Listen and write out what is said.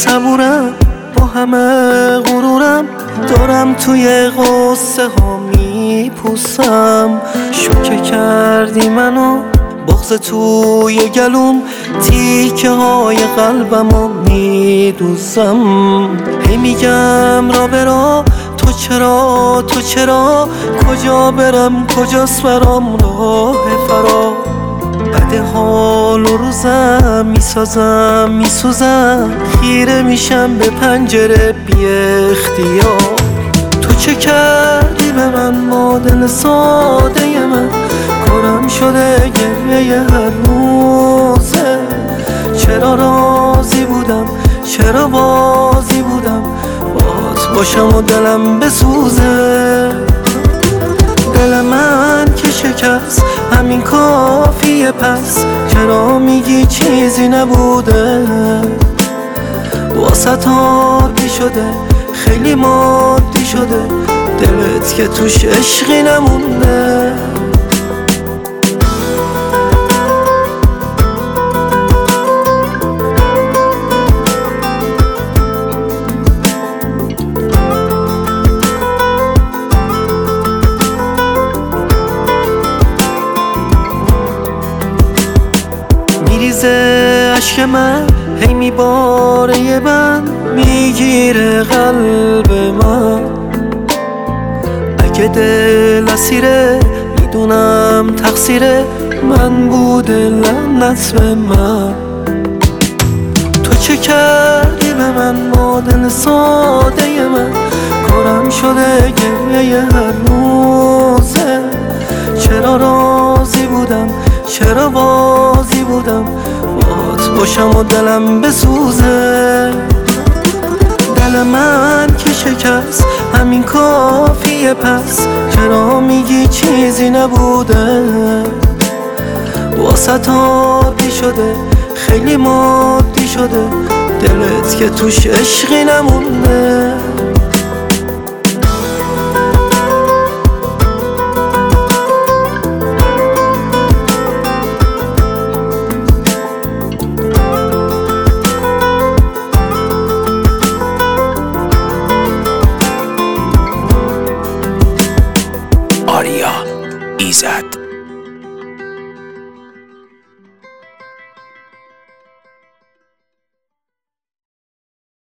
صبورم با همه غرورم، دارم توی قصه ها میپوسم. شوکه کردی منو بغض توی گلوم، تیکه های قلبمو میدوزم. هی میگم را برا، تو چرا کجا برم، کجاست برام راه فرا. بد حال و روزم میسوزم، خیره میشم به پنجره بی اختیار. تو چه کردی به من با دل ساده من، کارم شده گریه هر روزه. چرا راضی بودم، چرا بازی بودم باز باشم و دلم بسوزه. دل من که شکست همین کافیه، پس چرا میگی چیزی نبوده؟ واسه عادی شده، خیلی مادی شده، دلت که توش عشقی نمونده. میریزه عشق من، هی میباره یه بند، میگیره قلب من. اگه دل اسیره میدونم تقصیر من بوده، لعنت به من. تو چه کردی به من با دل ساده من، کارم شده گریه هر روزه. چرا راضی بودم، چرا بازی بودم باز باشم و دلم بسوزه. دل من که شکست همین کافیه، پس چرا میگی چیزی نبوده؟ واسه عادی شده، خیلی مادی شده، دلت که توش عشقی نمونده.